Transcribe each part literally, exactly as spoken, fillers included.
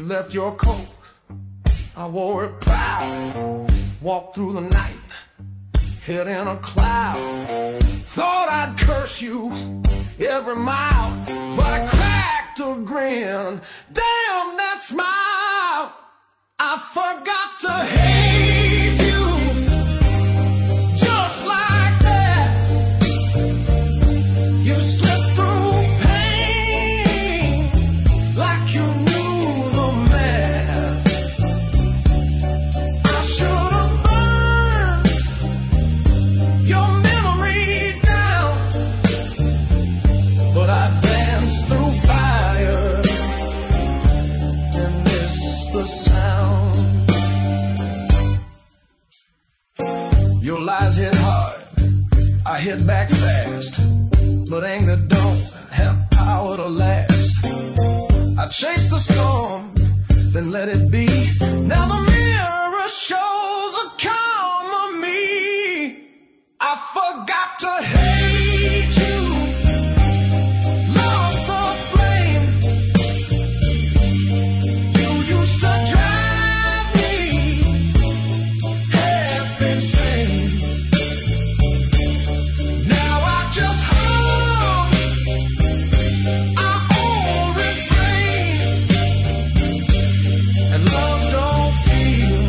left your coat, I wore it proud. Walked through the night, head in a cloud. Thought I'd curse you every mile, but I cracked a grin. Damn that smile, I forgot to hate you. Just like that, you slipped through pain like you knew the man. I should have burned your memory down, but I danced through fire and missed the sound. Your lies hit hard, I hit back fast, but anger don't have power to last. I chased the storm, then let it be. Now the mirror shows a calmer me. I forgot to hate you, lost the flame. You used to drive me half insane. Now I just hum our old refrain, and love don't feel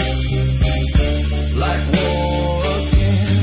like war again.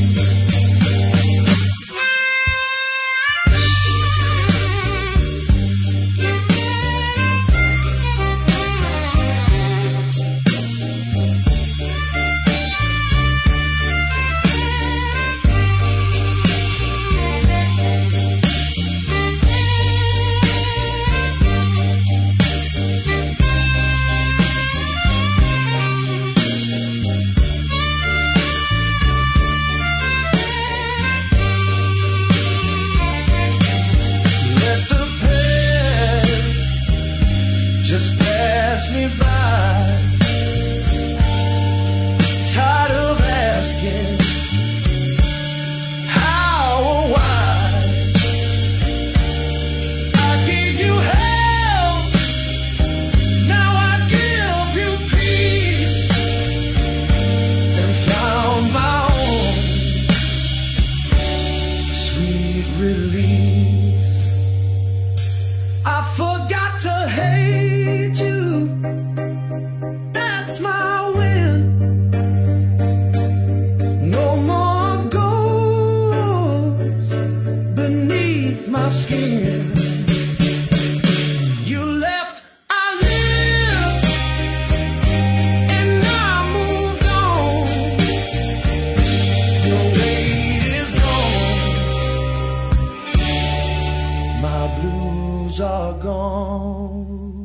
Let the past just pass me by. Tired of asking how or why. I gave you hell, now I give you peace, and found my own sweet release. I forgot to hate you, that's my win. No more ghosts beneath my skin. You left, I lived, and I moved on. Your weight is gone, my blues are gone.